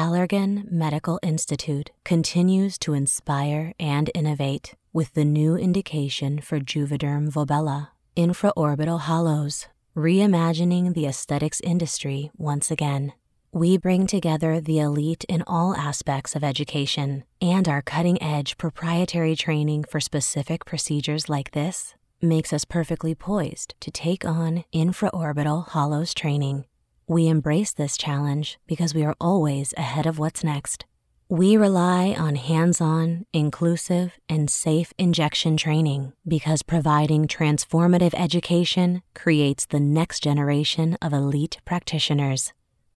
Allergan Medical Institute continues to inspire and innovate with the new indication for Juvederm Volbella, infraorbital hollows, reimagining the aesthetics industry once again. We bring together the elite in all aspects of education, and our cutting-edge proprietary training for specific procedures like this makes us perfectly poised to take on infraorbital hollows training. We embrace this challenge because we are always ahead of what's next. We rely on hands-on, inclusive, and safe injection training because providing transformative education creates the next generation of elite practitioners.